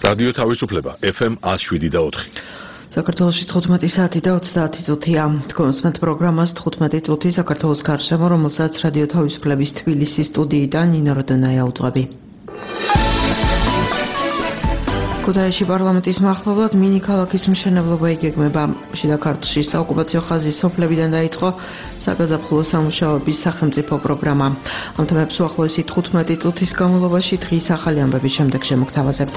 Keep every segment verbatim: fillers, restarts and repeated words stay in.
რადიო თავისუფლება ეფ ემ one oh seven და four. საქართველოში თხუთმეტი საათი და ოცდაათი წუთია. თქვენსმენთ პროგრამას თხუთმეტი წუთი საქართველოს გარშემო, რომელსაც რადიო თავისუფლების თბილისის სტუდიიდან ნინო როდონაია უძღვები. ქუთაისში პარლამენტის მახლობლად მინი ქალაქის მშენებლობა იგეგმება. შიდა ქართლში საოკუპაციო ხაზის სოფლებიდან დაიწყო საგაზაფხულო სამუშაოების სახელმწიფო პროგრამა. ამ თემებს უახლოესი თხუთმეტი წუთის განმავლობაში დღის ახალი ამბების შემდეგ შემოგთავაზებთ.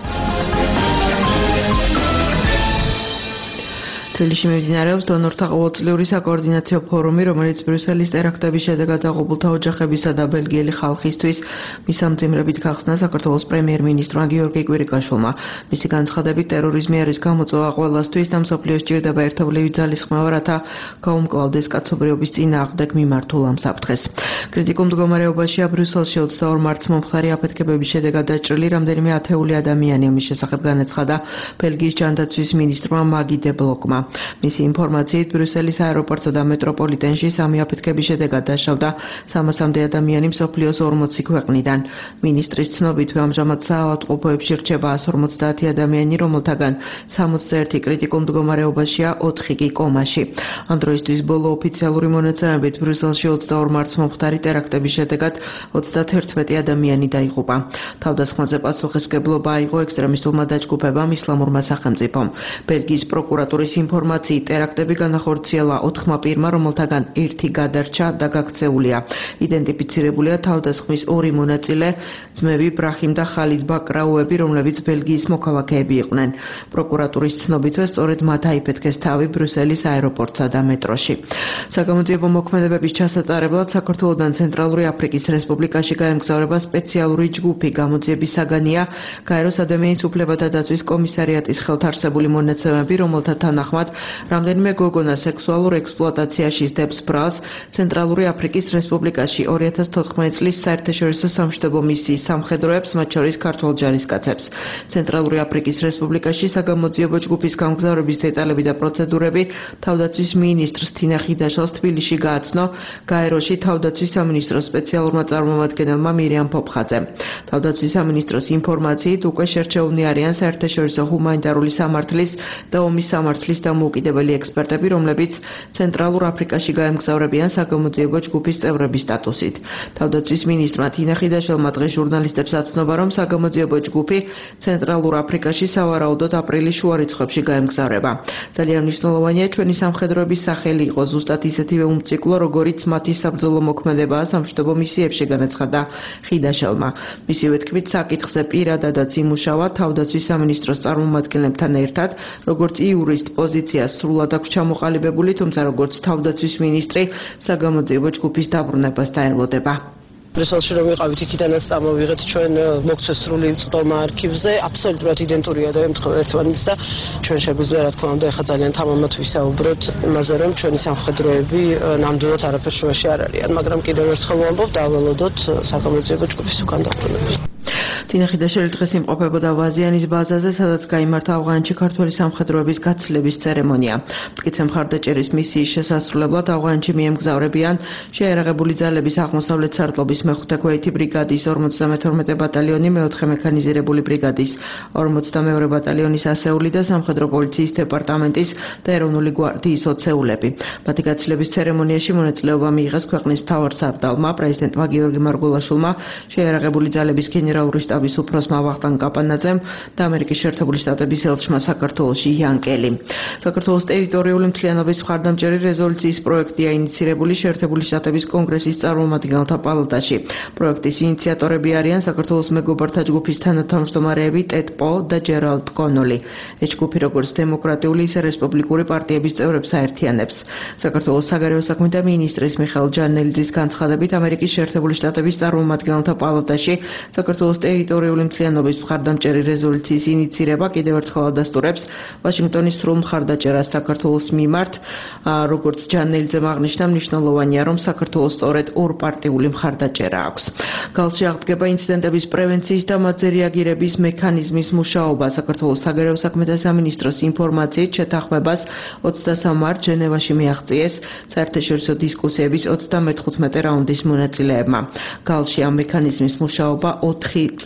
თბილისში მიმდინარეობს დონორთა ყოველწლიური საკოორდინაციო ფორუმი, რომელიც ბრიუსელის ტერაქტების შედეგად დაღუპულთა ოჯახებისა და ბელგიელი ხალხისთვის მისამძიმრებით გახსნა საქართველოს პრემიერ-მინისტრმა გიორგი კვირიკაშვილმა. მისი განცხადებით, ტერორიზმი არის გამოწვევა ყველასთვის და მსოფლიოს სჭირდება ერთობლივი ძალისხმევა, რათა გაუმკლავდეს კაცობრიობის წინააღმდეგ მიმართულ ამ საფრთხეს. კრიტიკულ მდგომარეობაშია ბრიუსელში ოცდაორ მარტს მომხდარი აფეთქებების შედეგად დაჭრილი რამდენიმე ათეული ადამიანი. ამის შესახებ განაცხადა ბელგიის ჯანდაცვის მინისტრმა მაგი დე ბლოკმა. მისი ინფორმაციით, ბრიუსელის აეროპორტსა და მეტროპოლიტენში სამი აფეთქების შედეგად დაშავდა სამასამდე ადამიანი მსოფლიოს ორმოცი ქვეყნიდან. მინისტრის ცნობითვე ამჟამად საავადმყოფოებში რჩება one hundred forty ადამიანი, რომელთაგან sixty-one კრიტიკულ მდგომარეობაშია, ოთხი კი კომაში. ამ დროისთვის ბოლო ოფიციალური მონაცემებით ბრიუსელში ოცდაორ მარტს მომხდარი ტერაქტების შედეგად ოცდაათერთმეტი ადამიანი დაიღუპა. თავდასხმაზე პასუხისმგებლობა აიღო ექსტრემისტულმა დაჯგუფებამ ისლამურმა სახელმწიფომ. ბელგიის პროკურატურის ინფორმაციით, ტერაქტები განახორციელა ოთხმა პირმა, რომელთაგან ერთი გადარჩა და გაქცეულია. იდენტიფიცირებულია თავდასხმის ორი მონაწილე, ძმები ბრაჰიმ და ხალიდ ბაკრაუები, რომლებიც ბელგიის მოქალაქეები იყვნენ. პროკურატურის ცნობითვე, სწორედ მათ აიფეთქეს თავი ბრიუსელის აეროპორტსა და მეტროში. საგამოძიებო მოქმედებების ჩასატარებლად საქართველოდან ცენტრალური აფრიკის რესპუბლიკაში გაემგზავრება სპეციალური ჯგუფი. გამოძიების საგანია გაეროს ადამიანის უფლებათა დაცვის კომისარიატის ხელთარსებული მონაცემები, რომელთა თანახმად რამდენიმე გოგონა სექსუალურ ექსპლუატაციაში სდებს ბრალს ცენტრალური აფრიკის რესპუბლიკაში ორი ათას თოთხმეტი წლის საერთაშორისო სამშვიდობო მისიის სამხედროებს, მათ შორის ქართველ ჯარისკაცებს. ცენტრალური აფრიკის რესპუბლიკაში საგამოძიებო ჯგუფის გამგზავრების დეტალები და პროცედურები თავდაცვის მინისტრს თინა ხიდაშელს თბილისში გააცნო გაეროში თავდაცვის სამინისტროს სპეციალურმა წარმომადგენელმა მირიამ ფოფხაძემ. თავდაცვის სამინისტროს ინფორმაციით, უკვე შერჩეულნი არიან საერთაშორისო ჰუმანიტარული სამართლის და ომის სამართლის დამოუკიდებელი ექსპერტები, რომლებიც ცენტრალურ აფრიკაში გაემგზავრებიან საგამოძიებო ჯგუფის წევრების სტატუსით. თავდაცვის მინისტრმა თინა ხიდაშელმა დღეს ჟურნალისტებს აცნობა, რომ საგამოძიებო ჯგუფი ცენტრალურ აფრიკაში სავარაუდოდ აპრილის შუა რიცხვებში გაემგზავრება. ძალიან მნიშვნელოვანია ჩვენი სამხედროების სახელი იყო ზუსტად ისეთივე უმციკლო, როგორიც მათი საბრძოლო მოქმედებაა სამშვიდობო მისიებში, განაცხადა ხიდაშელმა. მისივე თქმით, საკითხზე პირადადაც იმუშავა თავდაცვის სამინისტროს წარმომადგენლებთან ერთად, როგორც იურისტ პოზიცია სრულად აქვს ჩამოყალიბებული, თუმცა როგორც თავდაცვის მინისტრი საგამოძიებო ჯგუფის დაბრუნებას დაელოდება. ბრიუსელში რომ ვიყავით, იქიდანაც წამოვიღეთ ჩვენ მოგცეს სრული წტომა არქივზე, აბსოლუტურად იდენტურია და ემთხვევა ერთმანეთს და ჩვენ შეგვიძლია რა თქმა უნდა ეხა ძალიან თამამად ვისაუბროთ იმაზე, რომ ჩვენი სამხედროები ნამდვილად არაფერს შუაში არ არიან, მაგრამ კიდევ ერთხელ ვამბობ, დაველოდოთ საგამოძიებო ჯგუფის უკან დაბრუნებას. თინა ხიდაშელი დღეს იმყოფებოდა ვაზიანის ბაზაზე, სადაც გაიმართა ავღანეთში ქართველი სამხედროების გაცილების ცერემონია. მტკიცე მხარდაჭერის მისიის შესასრულებლად ავღანეთში მიემგზავრებიან შეიარაღებული ძალების აღმოსავლეთ სარტყლობის მეხუთე ქვეითი ბრიგადის ორმოცდამეთორმეტე ბატალიონი, მეოთხე მექანიზირებული ბრიგადის ორმოცდამეორე ბატალიონის ასეული და სამხედრო პოლიციის დეპარტამენტის და ეროვნული გვარდიის ოცეულები. მათი გაცილების ცერემონიაში მონაწილეობა მიიღეს ქვეყნის მთავარ სარდალმა, პრეზიდენტმა გიორგი მარგველაშვილმა, შეიარაღებული ძალების გენერალური შტაბის უფროსმა ვახტანგ კაპანაძემ და ამერიკის შეერთებული შტატების ელჩმა საქართველოში იან კელი. საქართველოს ტერიტორიული მთლიანობის მხარდამჭერი რეზოლუციის პროექტია ინიცირებული შეერთებული შტატების კონგრესის წარმომადგენელთა პალატაში. პროექტის ინიციატორები არიან საქართველოს მეგობართა ჯგუფის თანათავმჯდომარეები ტედ პო და ჯერალდ კონოლი. ეს ჯგუფი როგორც დემოკრატიული, ისე რესპუბლიკური პარტიების წევრებს აერთიანებს. საქართველოს საგარეო საქმეთა მინისტრის მიხეილ ჯანელიძის განცხადებით, ამერიკის შეერთებული შტატების წარმომადგენელთა პალატაში საქართველოს ტერიტორიული მთლიანობის მხარდამჭერი რეზოლუციის ინიცირება კიდევ ერთხელ ადასტურებს ვაშინგტონის სრულ მხარდაჭერას საქართველოს მიმართ. როგორც ჯანელიძემ აღნიშნა, მნიშვნელოვანია, რომ საქართველოს სწორედ ორპარტიული მხარდაჭერა აქვს. გალში აღდგება ინციდენტების პრევენციის და მათზე რეაგირების მექანიზმის მუშაობა. საქართველოს საგარეო საქმეთა სამინისტროს ინფორმაციით, შეთანხმებას ოცდასამ მარტს ჟენევაში მიაღწიეს საერთაშორისო დისკუსიების ოცდამეთხუთმეტე რაუნდის მონაწილეებმა. გალში ამ მექანიზმის მუშაობა ოთხი წლის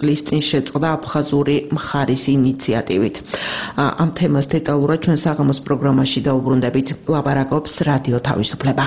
წლის წინ შეწყდა აფხაზური მხარის ინიციატივით. Ამ თემას დეტალურად ჩვენ საღამოს პროგრამაში დაუბრუნდებით. ლაპარაკობს რადიო თავისუფლება.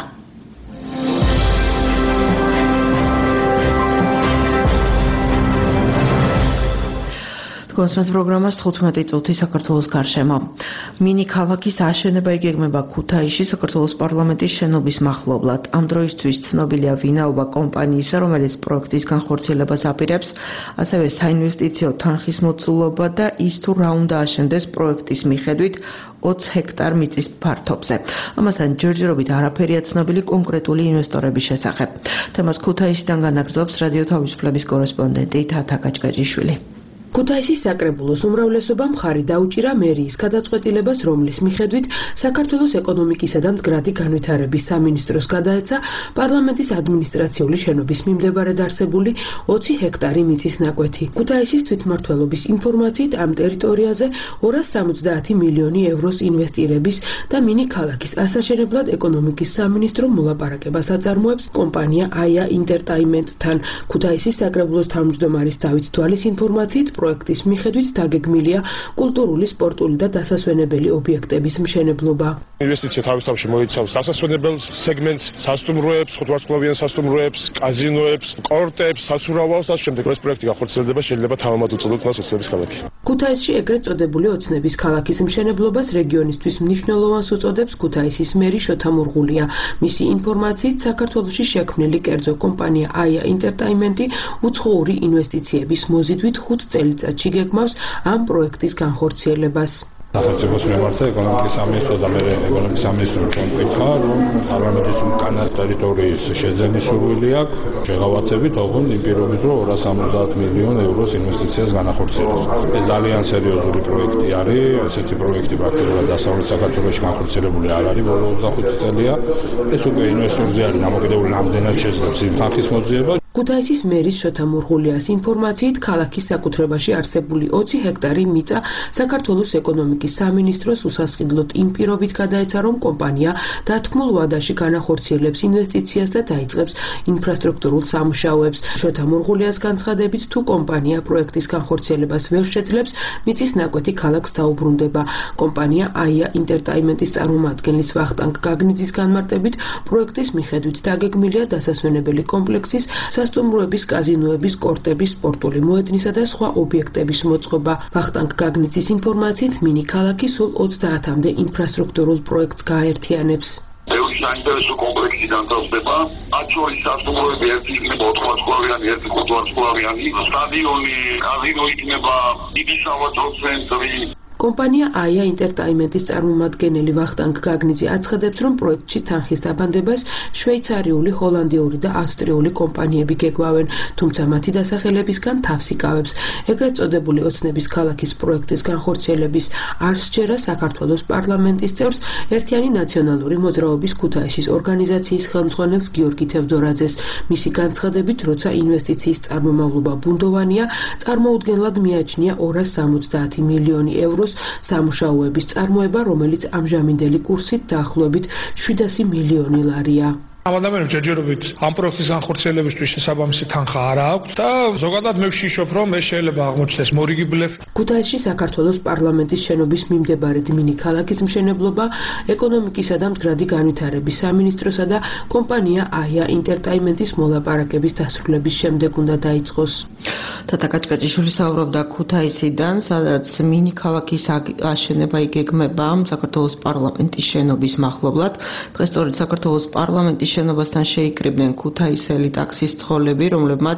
კონსერვატ პროგრამას თხუთმეტი წუთი საქართველოს გარშემო. მინი ქალაქის აშენება იგეგმება ქუთაისში საქართველოს პარლამენტის შენობის მახლობლად. ამ დროისთვის ცნობილია ვინაობა კომპანიისა, რომელიც პროექტის განხორციელებას აპირებს, ასევე საინვესტიციო თანხის მოცულობა და ის თუ რა უნდა აშენდეს პროექტის მიხედვით ოცი ჰექტარ მიწის ფართობზე. ამასთან ჯერჯერობით არაფერია ცნობილი კონკრეტული ინვესტორების შესახებ. თემას ქუთაისიდან განაგრძობს რადიო თავისუფლების კორესპონდენტი თათა გაჭგაჭიშვილი. ქუთაისის საკრებულოს უმრავლესობა მხარი დაუჭირა მერიის გადაწყვეტილებას, რომლის მიხედვით საქართველოს ეკონომიკისა და მდგრადი განვითარების სამინისტროს გადაეცა პარლამენტის ადმინისტრაციული შენობის მიმდებარედ არსებული ოცი ჰექტარი მიწის ნაკვეთი. ქუთაისის თვითმმართველობის ინფორმაციით ამ ტერიტორიაზე ორას სამოცდაათი მილიონი ევროს ინვესტირების და მინი ქალაქის ასაშენებლად ეკონომიკის სამინისტრო მოლაპარაკებას აწარმოებს კომპანია აია ინტერტაიმენტთან. ქუთაისის საკრებულოს თავმჯდომარის დავით თვალის ინფორმაციით პროექტის მიხედვით დაგეგმილია კულტურული, სპორტული და დასასვენებელი ობიექტების მშენებლობა. ინვესტიცია თავისთავად მოიცავს დასასვენებელ სეგმენტს, სასტუმროებს, ხუთვარსკვლავიან სასტუმროებს, კაზინოებს, კორტებს, საცურავალს და შემდეგ ეს პროექტი განხორციელდება შეიძლება თავად უწოდოთ მას ოცნების ქალაქი. ქუთაისში ეგრეთ წოდებული ოცნების ქალაქის მშენებლობას რეგიონისთვის მნიშვნელოვანს უწოდებს ქუთაისის მერი შოთა მურღულია. მისი ინფორმაციით საქართველოში შექმნილი კერძო კომპანია აია ინტერტაიმენტი უცხოური ინვესტიციების მოზიდვით ხუთ წელიწადში გეგმავს ამ პროექტის განხორციელებას. სახელმწიფოს მიმართა ეკონომიკის სამინისტროს და მე ეკონომიკის სამინისტრომ შემკითხა, რომ პარლამენტის უკანა ტერიტორიის შეძენის სურვილი აქვს, შეღავათებით, ოღონდ იმ პირობით, რომ ორას სამოცდაათ მილიონ ევროს ინვესტიციას განახორციელოს. ეს ძალიან სერიოზული პროექტი არის, ესეთი პროექტი პრაქტიკულად დასავლეთ საქართველოში განხორციელებული არ არის, ბოლო ოცდახუთი წელია. ეს უკვე ინვესტორზე არის დამოკიდებული, რამდენად შეძლებს იმ თანხის მოძიება. ქუთაისის მერის შოთა მურღულიას ინფორმაციით ქალაქის საკუთრებაში არსებული ოცი ჰექტარი მიწა საქართველოს ეკონომიკის სამინისტროს უსასყიდლოდ იმ პირობით გადაეცა, რომ კომპანია დათქმულ ვადაში განახორციელებს ინვესტიციას და დაიწყებს ინფრასტრუქტურულ სამუშაოებს. შოთა მურღულიას განცხადებით, თუ კომპანია პროექტის განხორციელებას ვერ შეძლებს, მიწის ნაკვეთი ქალაქს დაუბრუნდება. კომპანია აია ინტერტაიმენტის წარმომადგენლის ვახტანგ გაგნიძის განმარტებით, პროექტის მიხედვით დაგეგმილია დასასვენებელი კომპლექსის სასტუმროების, კაზინოების, კორტების, სპორტული მოედნისა და სხვა ობიექტების მოწყობა. ვახტანგ გაგნიძის ინფორმაციით, მინი ქალაქი სულ ოცდაათამდე ინფრასტრუქტურულ პროექტს გააერთიანებს. ბევრი საინტერესო კომპლექსი განთავსდება, მათ შორის სასტუმროები ერთი იქნება ოთხვარსკვლავიანი, ერთი ხუთვარსკვლავიანი, სტადიონი, კაზინო იქნება, დიდი სავაჭრო ცენტრი. კომპანია აია ინტერტაიმენტის წარმომადგენელი ვახტანგ გაგნიძე აცხადებს, რომ პროექტში თანხის დაბანდებას შვეიცარიული, ჰოლანდიური და ავსტრიული კომპანიები გეგმავენ, თუმცა მათი დასახელებისგან თავს იკავებს. ეგრეთ წოდებული ოცნების ქალაქის პროექტის განხორციელების არ სჯერა საქართველოს პარლამენტის წევრს, ერთიანი ნაციონალური მოძრაობის ქუთაისის ორგანიზაციის ხელმძღვანელს გიორგი თევდორაძეს. მისი განცხადებით, როცა ინვესტიციის წარმომავლობა ბუნდოვანია, წარმოუდგენლად მიაჩნია ორას სამოცდაათი მილიონი ევროს სამუშაოების წარმოება, რომელიც ამჟამინდელი კურსით დაახლოებით შვიდასი მილიონი ლარია. ამ ადამიანებს ჯერჯერობით ამ პროექტის განხორციელებისთვის შესაბამისი თანხა არ აქვს და ზოგადად მე ვშიშობ, რომ ეს შეიძლება აღმოჩნდეს მორიგი ბლეფი. ქუთაისში საქართველოს პარლამენტის შენობის მიმდებარედ მინი ქალაქის მშენებლობა ეკონომიკისა და მდგრადი განვითარების სამინისტროსა და კომპანია აია ინტერტაიმენტის მოლაპარაკების დასრულების შემდეგ უნდა დაიწყოს. თათა გაჭგაჭიშვილი საუბრობდა ქუთაისიდან, სადაც მინი ქალაქის აშენება იგეგმება საქართველოს პარლამენტის შენობის მახლობლად. დღეს სწორედ საქართველოს პარლამენტის შენობასთან შეიკრიბნენ ქუთაისელი ტაქსის ცხოლები, რომლებმაც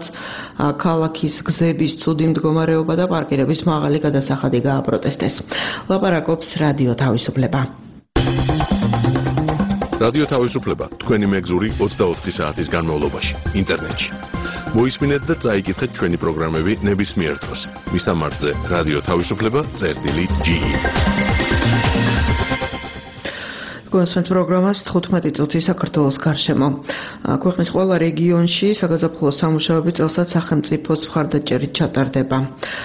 ქალაქის გზების ცუდი მდგომარეობა და პარკირების მაღალი გადასახადი გააპროტესტეს. ლაპარაკობს რადიო თავისუფლება. რადიო თავისუფლება თქვენი მეგზური ოცდაოთხი საათის განმავლობაში ინტერნეტში. მოისმინეთ და წაიკითხეთ ჩვენი პროგრამები ნებისმიერ დროს. მისამართზე რადიო თავისუფლება წერტილი ჯი. გასვენთ პროგრამას თხუთმეტი წუთი საქართველოს გარშემო. ქვეყნის ყველა რეგიონში საგაზაფხულო სამუშაოები წელსაც სახელმწიფოს მხარდაჭერით ჩატარდება.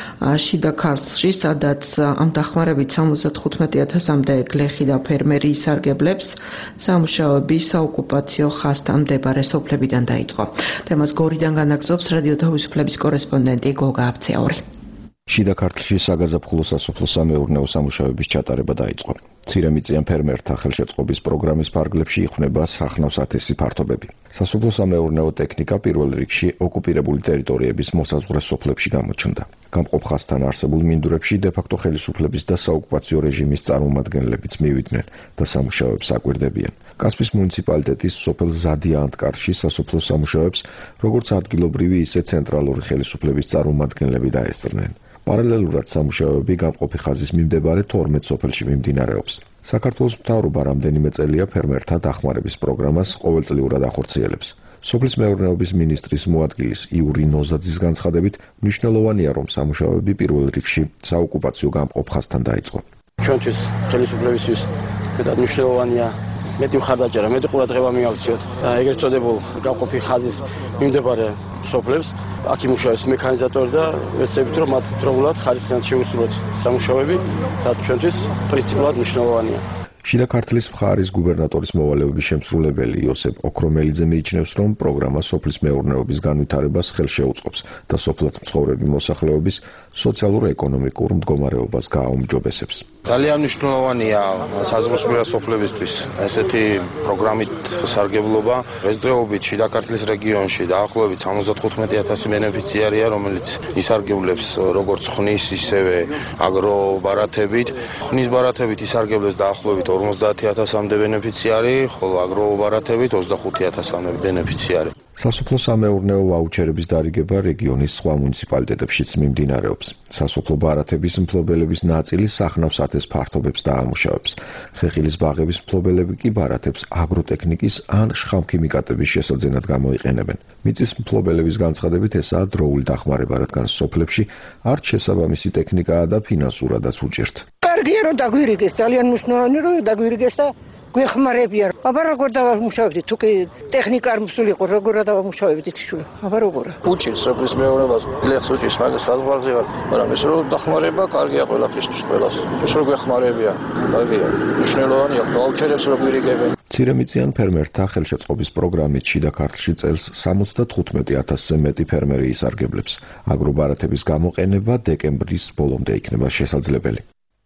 შიდა ქართლში, სადაც ამ დახმარებით სამოცდათხუთმეტი ათასამდე გლეხი და ფერმერი ისარგებლებს, სამუშაოები საოკუპაციო ხაზთან მდებარე სოფლებიდან დაიწყო. თემას გორიდან განაგრძობს რადიო თავისუფლების კორესპონდენტი გოგა აბცეაური. შიდა ქართლში საგაზაფხულო სასოფლო-სამეურნეო სამუშაოების ჩატარება დაიწყო. მცირემიწიან ფერმერთა ხელშეწყობის პროგრამის ფარგლებში იხსნება სახნავს ათასი ფართობები. სასოფლო-სამეურნეო ტექნიკა პირველ რიგში ოკუპირებული ტერიტორიების მოსაზღვრე სოფლებში გამოჩნდა. გამყოფ ხაზთან არსებულ მინდვრებში დე-ფაქტო ხელისუფლების და საოკუპაციო რეჟიმის წარმომადგენლებიც მივიდნენ და სამუშაოებს აკვირდებიან. კასპის მუნიციპალიტეტის სოფელ ზადიანტკარში სასოფლო სამუშაოებს როგორც ადგილობრივი, ისე ცენტრალური ხელისუფლების წარმომადგენლები დაესწრნენ. პარალელურად სამუშაოები გამყოფი ხაზის მიმდებარე თორმეტ სოფელში მიმდინარეობს. საქართველოს მთავრობა რამდენიმე წელია ფერმერთა დახმარების პროგრამას ყოველწლიურად ახორციელებს. სოფლის მეურნეობის მინისტრის მოადგილის იური ნოზაძის განცხადებით, მნიშვნელოვანია, რომ სამუშაოები პირველ რიგში საოკუპაციო გამყოფ ხაზთან დაიწყო. ჩვენთვის ხელისუფლებისთვის მეტად მნიშვნელოვანია მეტი მხარდაჭერა, მეტი ყურადღება მიაქციოთ ეგრეთ წოდებულ გამყოფი ხაზის მიმდებარე სოფლებს. აქ იმუშავებს მექანიზატორი და ვეცდებით, რომ მათ დროულად ხარისხიან შეუსრულოთ სამუშაოები, რაც ჩვენთვის პრინციპულად მნიშვნელოვანია. შიდა ქართლის მხარის გუბერნატორის მოვალეობის შემსრულებელი იოსებ ოქრომელიძე მიიჩნევს, რომ პროგრამა სოფლის მეურნეობის განვითარებას ხელს შეუწყობს და სოფლად მცხოვრები მოსახლეობის სოციალურ-ეკონომიკურ მდგომარეობას გააუმჯობესებს. ძალიან მნიშვნელოვანია საზღვრისპირა სოფლებისთვის ესეთი პროგრამით სარგებლობა. დღესდღეობით შიდა ქართლის რეგიონში დაახლოებით სამოცდათხუთმეტი ათასი ბენეფიციარია, რომელიც ისარგებლებს როგორც ხნის, ისევე აგრობარათებით. ხნის ბარათებით ისარგებლებს დაახლოებით ორმოცდაათი ათასამდე ბენეფიციარი, ხოლო აგრობარათებით ოცდახუთი ათასამდე ბენეფიციარი. სასოფლო-სამეურნეო ვაუჩერების დარიგება რეგიონის სხვა მუნიციპალიტეტებშიც მიმდინარეობს. სასოფლო ბარათების მფლობელების ნაწილი სახნავს ათას ფართობებს დაამუშავებს. ხეხილის ბაღების მფლობელები კი ბარათებს აგროტექნიკის ან შხამქიმიკატების შესაძენად გამოიყენებენ. მიწის მფლობელების განცხადებით ესაა დროული დახმარება, რადგან სოფლებში არც შესაბამისი ტექნიკაა და ფინანსურადაც უჭერთ. კარგია რომ დაგვირიგეს, ძალიან მნიშვნელოვანია რომ დაგვირიგეს და გვეხმარებიან. აბა როგორ დავამუშავებდით? თუ კი ტექნიკა არ მსულიყო, როგორ დავამუშავებდით შუა? აბა როგორ? უჭირს სოფლის მეურნეობას, ლეხს უჭირს, მაგას საზღვარზე ვარ, მაგრამ ეს რომ დახმარება კარგია ყველაფრისთვის, ყველას. ეს რომ გვეხმარებიან, კარგია. მნიშვნელოვანია, ვაუჩერებს რო გვირიგებენ. მცირემიწიან ფერმერთა ხელშეწყობის პროგრამით შიდა ქართლში წელს სამოცდათხუთმეტი ათასზე მეტი ფერმერი ისარგებლებს. აგრობარათების გამოყენება დეკემბრის ბოლომდე იქნება შესაძლებელი.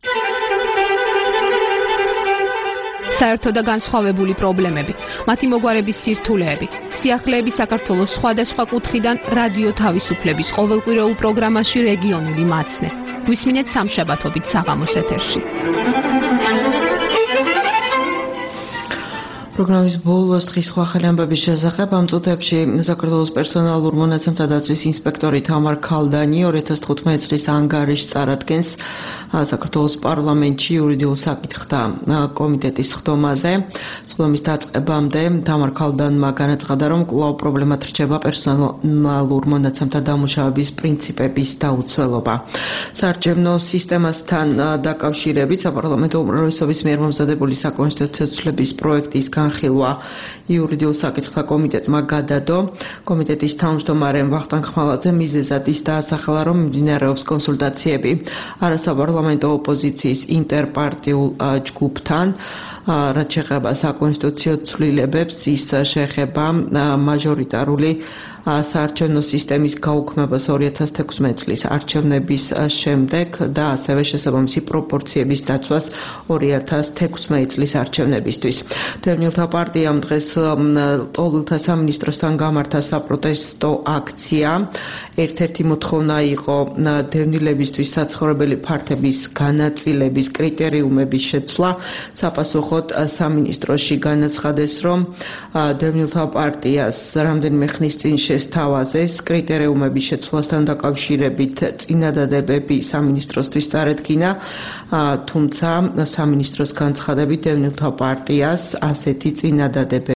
საერთო და განსხვავებული პრობლემები, მათი მოგვარების სირთულეები, სიახლეები საქართველოს სხვადასხვა კუთხიდან რადიო თავისუფლების ყოველკვირეულ პროგრამაში რეგიონული მაცნე. გვისმინეთ სამშაბათობით საღამოს ეთერში. პროგრამის ბოლოს დღის სხვა ახალი ამბების შესახებ ამ წუთებში საქართველოს პერსონალურ მონაცემთა დაცვის ინსპექტორი თამარ ქალდანი ორი ათას თხუთმეტი წლის ანგარიშს წარადგენს საქართველოს პარლამენტში იურიდიულ საკითხთა კომიტეტის ხდომაზე. სხდომის დაწყებამდე თამარ ქალდანმა განაცხადა, რომ კვლავ პრობლემად რჩება პერსონალურ მონაცემთა დამუშავების პრინციპების დაუცველობა. საარჩევნო სისტემასთან დაკავშირებით საპარლამენტო უმრავლესობის მიერ მომზადებული საკონსტიტუციო ცვლილების პროექტის განხილვა იურიდიულ საკითხთა კომიტეტმა გადადო. კომიტეტის თავმჯდომარემ ვახტანგ ხმალაძე მიზეზად ის დაასახელა, რომ მიმდინარეობს კონსულტაციები არასაპარლამენტო ოპოზიციის ინტერპარტიულ ჯგუფთან, რაც შეეხება საკონსტიტუციო ცვლილებებს, ის შეეხება მაჟორიტარული საარჩევნო სისტემის გაუქმებას ორი ათას თექვსმეტი წლის არჩევნების შემდეგ და ასევე შესაბამისი პროპორციების დაცვას ორი ათას თექვსმეტი წლის არჩევნებისთვის. დევნილთა პარტიამ დღეს ტოლილთა სამინისტროსთან გამართა საპროტესტო აქცია. ერთ-ერთი მოთხოვნა იყო დევნილებისთვის საცხოვრებელი ფართების განაწილების კრიტერიუმების შეცვლა. საპასუხოდ სამინისტროში განაცხადეს, რომ დევნილთა პარტიას რამდენიმე ხნის წინ შესთავაზეს კრიტერიუმების შეცვლასთან დაკავშირებით წინადადებები სამინისტროსთვის წარედგინა, თუმცა სამინისტროს განცხადებით დევნილთა პარტიას ასეთი წინადადებები